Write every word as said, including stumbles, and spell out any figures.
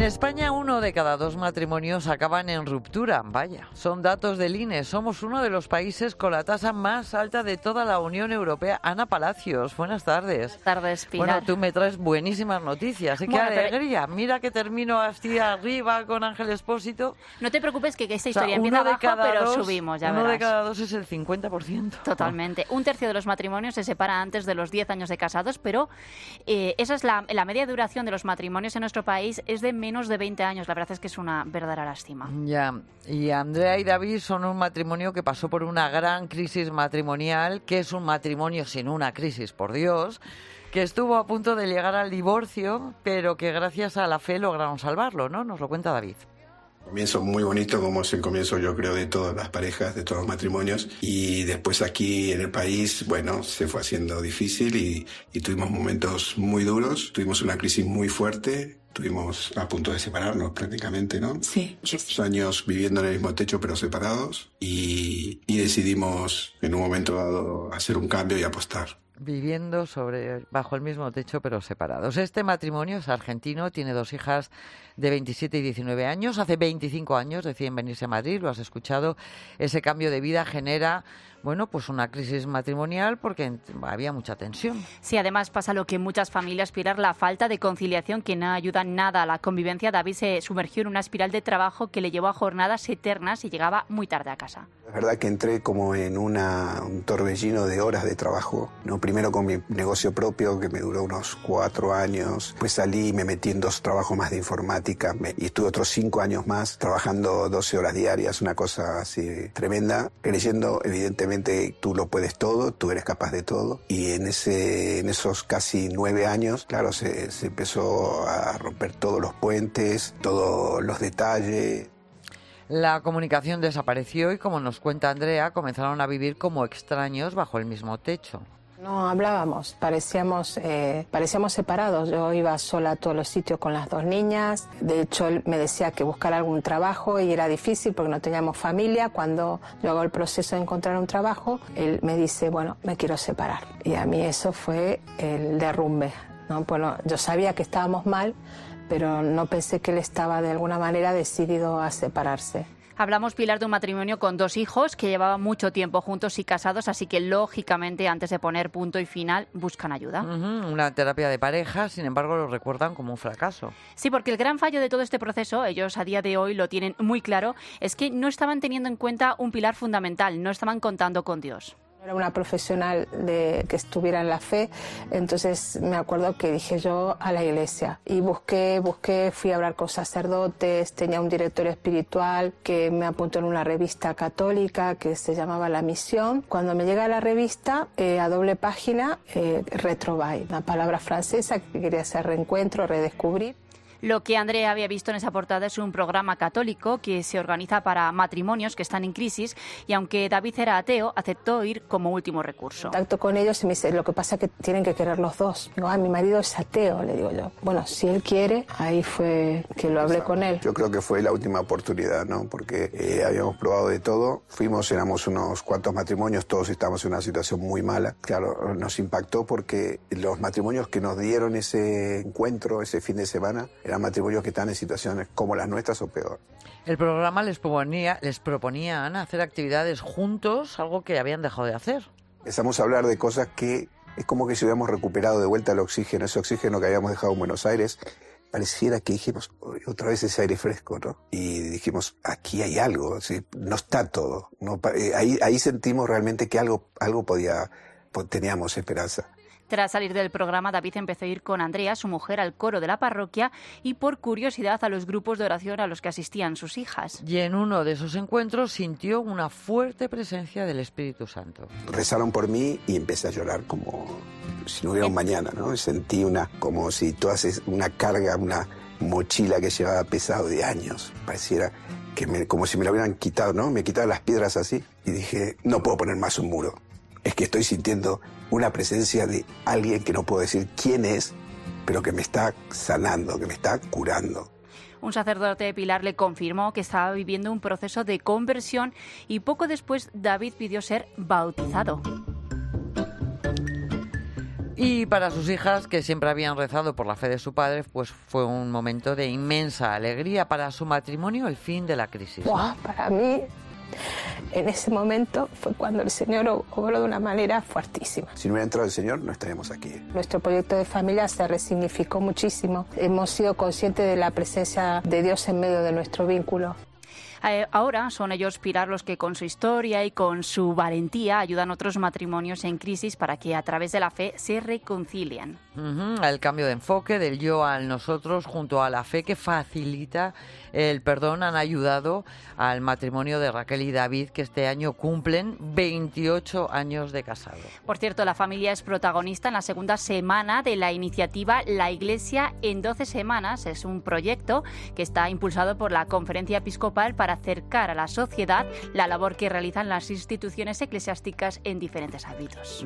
España, uno de cada dos matrimonios acaban en ruptura. Vaya, son datos del I N E. Somos uno de los países con la tasa más alta de toda la Unión Europea. Ana Palacios, buenas tardes. Buenas tardes, Pilar. Bueno, tú me traes buenísimas noticias. ¿eh? ¡Qué Bueno, alegría! Pero... Mira que termino así arriba con Ángel Expósito. No te preocupes que, que esta historia o sea, empieza abajo, pero dos, subimos, ya uno verás. de cada dos es el cincuenta por ciento. Totalmente. Un tercio de los matrimonios se separa antes de los diez años de casados, pero eh, esa es la, la media duración de los matrimonios en nuestro país, es de menos de veinte años. La verdad es que es una verdadera lástima. Ya, y Andrea y David son un matrimonio que pasó por una gran crisis matrimonial, que es un matrimonio sin una crisis, por Dios, que estuvo a punto de llegar al divorcio, pero que gracias a la fe lograron salvarlo, ¿no? Nos lo cuenta David. Comienzo muy bonito, como es el comienzo, yo creo, de todas las parejas, de todos los matrimonios. Y después aquí en el país, bueno, se fue haciendo difícil y, y tuvimos momentos muy duros. Tuvimos una crisis muy fuerte. Estuvimos a punto de separarnos prácticamente, ¿no? Sí. Muchos años viviendo en el mismo techo, pero separados. Y, y decidimos en un momento dado hacer un cambio y apostar. Viviendo sobre bajo el mismo techo pero separados. Este matrimonio es argentino, tiene dos hijas de veintisiete y diecinueve años. Hace veinticinco años deciden venirse a Madrid, lo has escuchado. Ese cambio de vida genera, bueno, pues una crisis matrimonial porque había mucha tensión. Sí, además pasa lo que en muchas familias, Pilar, la falta de conciliación que no ayuda nada a la convivencia. David se sumergió en una espiral de trabajo que le llevó a jornadas eternas y llegaba muy tarde a casa. La verdad que entré como en una, un torbellino de horas de trabajo, ¿no? Primero con mi negocio propio, que me duró unos cuatro años. Pues salí y me metí en dos trabajos más de informática me, y estuve otros cinco años más trabajando doce horas diarias, una cosa así tremenda, creyendo evidentemente tú lo puedes todo, tú eres capaz de todo. Y en, ese, en esos casi nueve años, claro, se, se empezó a romper todos los puentes, todos los detalles. La comunicación desapareció y, como nos cuenta Andrea, comenzaron a vivir como extraños bajo el mismo techo. No hablábamos, parecíamos, eh, parecíamos separados. Yo iba sola a todos los sitios con las dos niñas. De hecho, él me decía que buscara algún trabajo y era difícil porque no teníamos familia. Cuando yo hago el proceso de encontrar un trabajo, él me dice, bueno, me quiero separar. Y a mí eso fue el derrumbe, ¿no? Bueno, yo sabía que estábamos mal, pero no pensé que él estaba de alguna manera decidido a separarse. Hablamos, Pilar, de un matrimonio con dos hijos que llevaban mucho tiempo juntos y casados, así que lógicamente antes de poner punto y final buscan ayuda. Uh-huh, una terapia de pareja, sin embargo lo recuerdan como un fracaso. Sí, porque el gran fallo de todo este proceso, ellos a día de hoy lo tienen muy claro, es que no estaban teniendo en cuenta un pilar fundamental, no estaban contando con Dios. Era una profesional de, que estuviera en la fe, entonces me acuerdo que dije yo a la iglesia y busqué, busqué, fui a hablar con sacerdotes, tenía un directorio espiritual que me apuntó en una revista católica que se llamaba La Misión. Cuando me llega la revista, eh, a doble página, eh, retrouvaille, una palabra francesa que quería hacer reencuentro, redescubrir. Lo que Andrea había visto en esa portada es un programa católico que se organiza para matrimonios que están en crisis y aunque David era ateo, aceptó ir como último recurso. Contacto con ellos y me dice, lo que pasa es que tienen que querer los dos. Digo, ah, mi marido es ateo, le digo yo. Bueno, si él quiere, ahí fue que lo hablé con él. Yo creo que fue la última oportunidad, ¿no? Porque eh, habíamos probado de todo. Fuimos, éramos unos cuantos matrimonios, todos estábamos en una situación muy mala. Claro, nos impactó porque los matrimonios que nos dieron ese encuentro, ese fin de semana, eran matrimonios que están en situaciones como las nuestras o peor. El programa les proponía, les proponía Ana, hacer actividades juntos, algo que habían dejado de hacer. Empezamos a hablar de cosas que es como que si hubiéramos recuperado de vuelta el oxígeno, ese oxígeno que habíamos dejado en Buenos Aires. Pareciera que dijimos, otra vez ese aire fresco, ¿no? Y dijimos, aquí hay algo, ¿sí? No está todo. No, ahí, ahí sentimos realmente que algo, algo podía, teníamos esperanza. Tras salir del programa, David empezó a ir con Andrea, su mujer, al coro de la parroquia y por curiosidad a los grupos de oración a los que asistían sus hijas. Y en uno de esos encuentros sintió una fuerte presencia del Espíritu Santo. Rezaron por mí y empecé a llorar como si no hubiera un mañana, ¿no? Sentí una, como si tú haces una carga, una mochila que llevaba pesado de años. Pareciera que me, como si me la hubieran quitado, ¿no? Me quitaban las piedras así y dije, no puedo poner más un muro. Es que estoy sintiendo una presencia de alguien que no puedo decir quién es, pero que me está sanando, que me está curando. Un sacerdote de Pilar le confirmó que estaba viviendo un proceso de conversión y poco después David pidió ser bautizado. Y para sus hijas, que siempre habían rezado por la fe de su padre, pues fue un momento de inmensa alegría. Para su matrimonio, el fin de la crisis. Wow, para mí, en ese momento fue cuando el Señor obró de una manera fuertísima. Si no hubiera entrado el Señor, no estaríamos aquí. Nuestro proyecto de familia se resignificó muchísimo. Hemos sido conscientes de la presencia de Dios en medio de nuestro vínculo. Ahora son ellos, Pilar, los que con su historia y con su valentía ayudan a otros matrimonios en crisis para que a través de la fe se reconcilien. Uh-huh. El cambio de enfoque del yo al nosotros junto a la fe que facilita el perdón han ayudado al matrimonio de Raquel y David, que este año cumplen veintiocho años de casado. Por cierto, la familia es protagonista en la segunda semana de la iniciativa La Iglesia en doce semanas. Es un proyecto que está impulsado por la Conferencia Episcopal para acercar a la sociedad la labor que realizan las instituciones eclesiásticas en diferentes ámbitos.